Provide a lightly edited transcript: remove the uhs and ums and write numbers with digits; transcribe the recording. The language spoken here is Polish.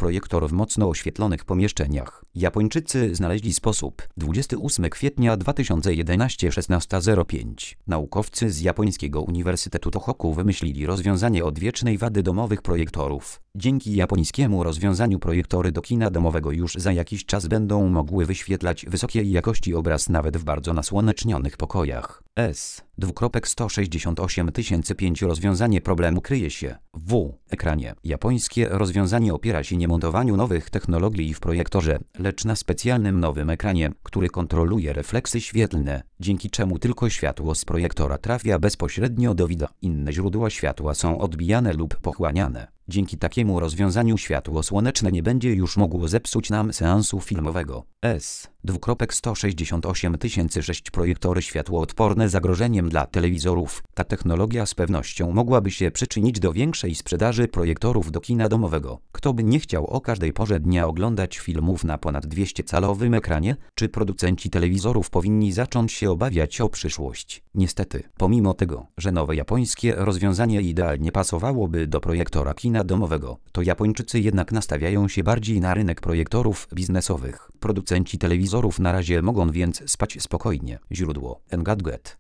projektor w mocno oświetlonych pomieszczeniach. Japończycy znaleźli sposób. 28 kwietnia 2011 16:05. Naukowcy z japońskiego Uniwersytetu Tohoku wymyślili rozwiązanie odwiecznej wady domowych projektorów. Dzięki japońskiemu rozwiązaniu projektory do kina domowego już za jakiś czas będą mogły wyświetlać wysokiej jakości obraz nawet w bardzo nasłonecznionych pokojach. S.168 Rozwiązanie problemu kryje się w ekranie. Japońskie rozwiązanie opiera się nie montowaniu nowych technologii w projektorze, lecz na specjalnym nowym ekranie, który kontroluje refleksy świetlne, dzięki czemu tylko światło z projektora trafia bezpośrednio do widza. Inne źródła światła są odbijane lub pochłaniane. Dzięki takiemu rozwiązaniu światło słoneczne nie będzie już mogło zepsuć nam seansu filmowego. S.168 Projektory światłoodporne zagrożeniem dla telewizorów. Ta technologia z pewnością mogłaby się przyczynić do większej sprzedaży projektorów do kina domowego. Kto by nie chciał o każdej porze dnia oglądać filmów na ponad 200-calowym ekranie? Czy producenci telewizorów powinni zacząć się obawiać o przyszłość? Niestety, pomimo tego, że nowe japońskie rozwiązanie idealnie pasowałoby do projektora kina domowego, to Japończycy jednak nastawiają się bardziej na rynek projektorów biznesowych. Producenci telewizorów na razie mogą więc spać spokojnie. Źródło: Engadget.